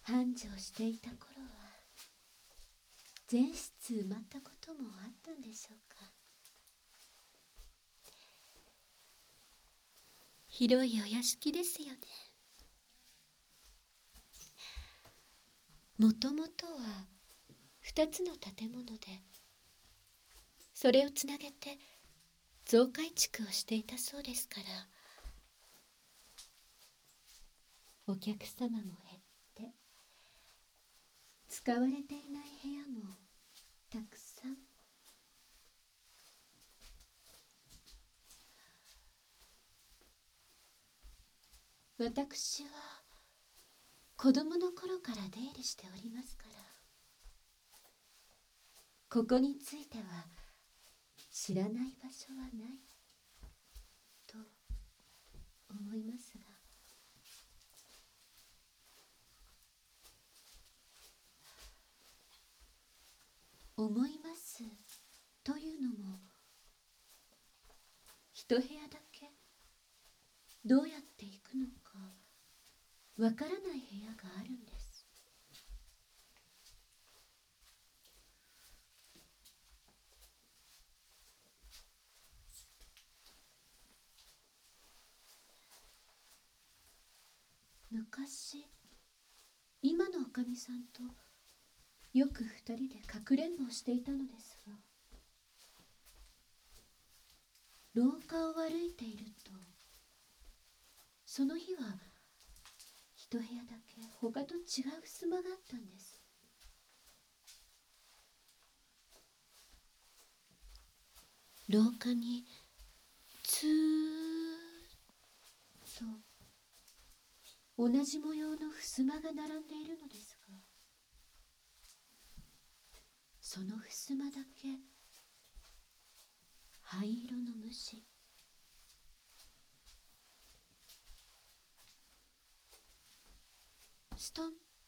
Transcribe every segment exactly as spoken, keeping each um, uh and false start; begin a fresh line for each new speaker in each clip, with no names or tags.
繁盛していた頃は全室埋まったこともあったんでしょうか。広いお屋敷ですよね。もともとは二つの建物で、それをつなげて増改築をしていたそうですから、お客様も減って使われていない部屋もたくさん。私は子供の頃から出入りしておりますから、ここについては知らない場所はないと思いますが。思いますというのも、一部屋だけどうやって行くのかわからない部屋があるんです。昔、今のおかみさんとよく二人でかくれんぼをしていたのですが、廊下を歩いていると、その日は一部屋だけ他と違う襖があったんです。廊下にずーっと同じ模様の襖が並んでいるのですが、その襖だけ灰色の虫。ストン。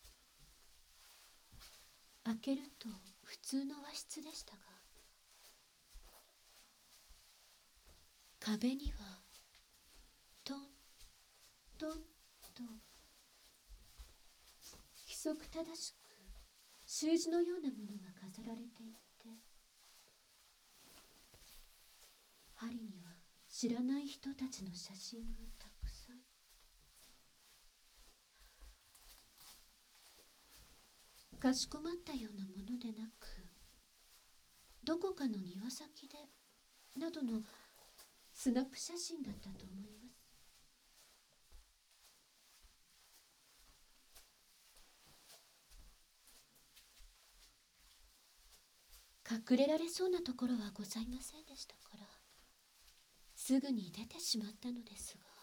開けると普通の和室でしたが、壁にはトントンと規則正しく習字のようなものが飾られていて、針には知らない人たちの写真がたくさん。かしこまったようなものでなく、どこかの庭先でなどのスナップ写真だったと思います。隠れられそうなところはございませんでしたから、すぐに出てしまったのですが。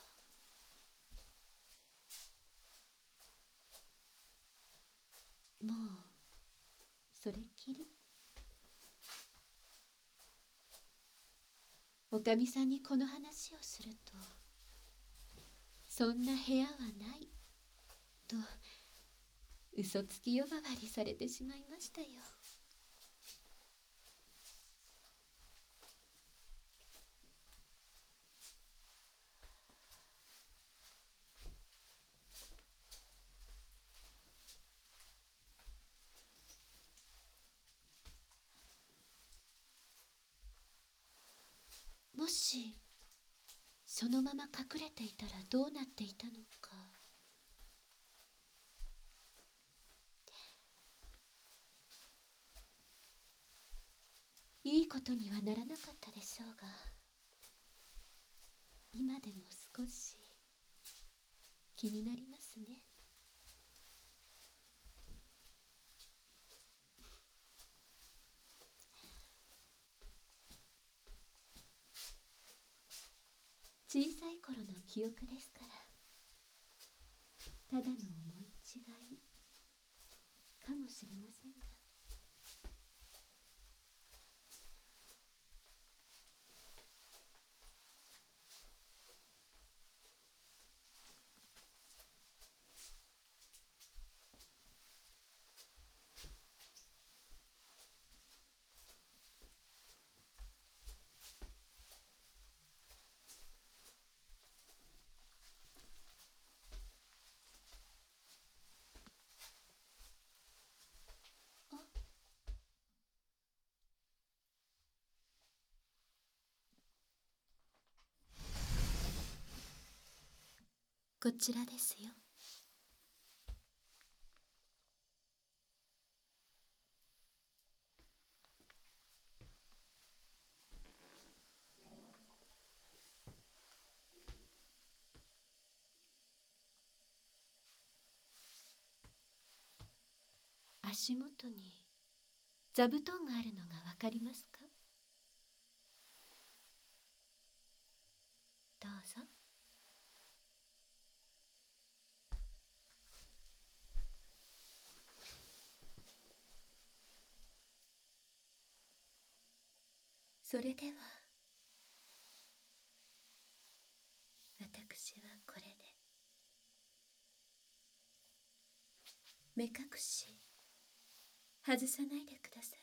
もうそれっきり。おかみさんにこの話をすると、そんな部屋はないと嘘つき呼ばわりされてしまいましたよ。もしそのまま隠れていたらどうなっていたのか。いいことにはならなかったでしょうが、今でも少し気になりますね。小さい頃の記憶ですから、ただの思い違いかもしれませんが。 こちらですよ。足元に座布団があるのがわかりますか？どうぞ。それでは私はこれで目隠し外さないでください。